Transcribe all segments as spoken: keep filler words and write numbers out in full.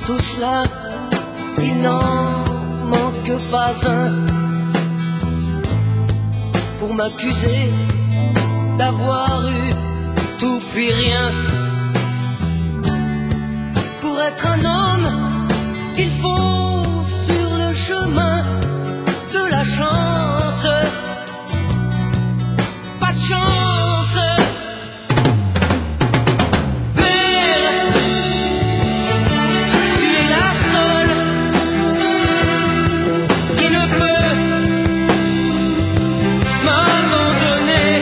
tout cela, il n'en manque pas un pour m'accuser d'avoir eu tout puis rien. Pour être un homme, il faut sur le chemin de la chance, pas de chance. Mère, tu es la seule qui ne peut m'abandonner.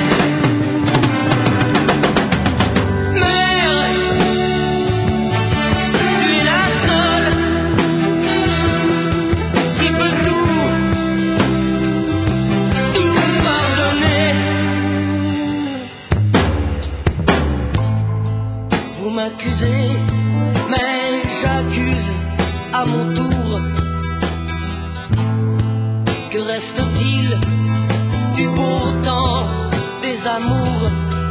Mère, tu es la seule qui peut tout, tout pardonner. Vous m'accusez, mais j'accuse à mon tour. Que reste-t-il du beau temps des amours?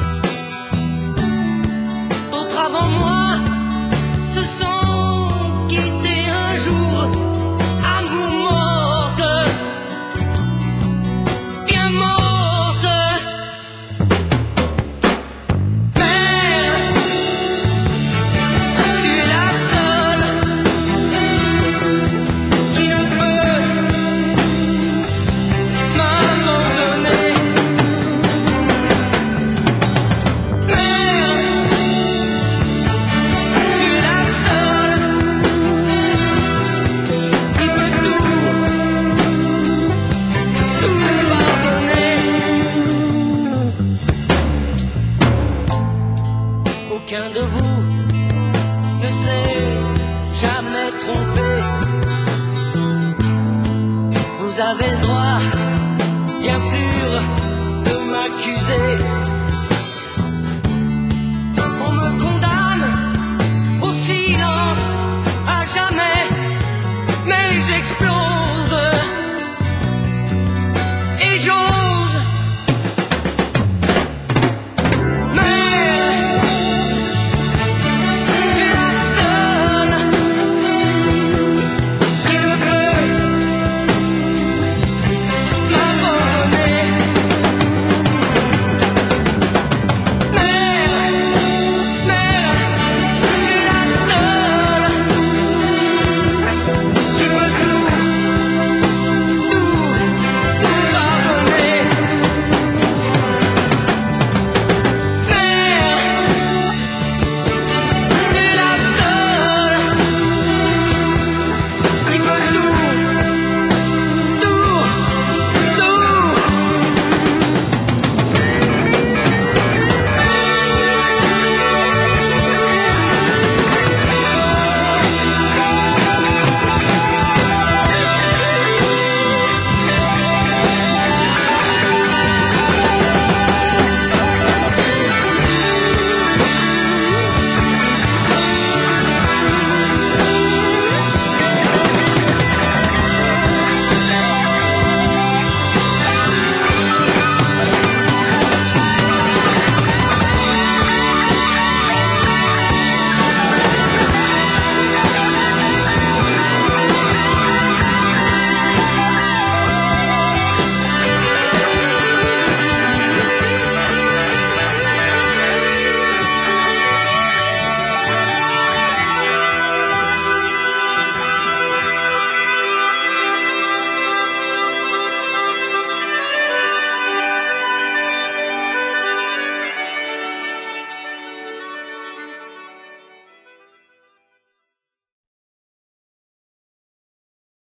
D'autres avant moi se sont quittés un jour, amour morte, bien morte. Mère, tu es la seule qui ne peut m'abandonner. Mère, tu es la seule qui peut tout, tout pardonner. Aucun de vous ne s'est jamais trompé. Vous avez le droit, bien sûr, de m'accuser.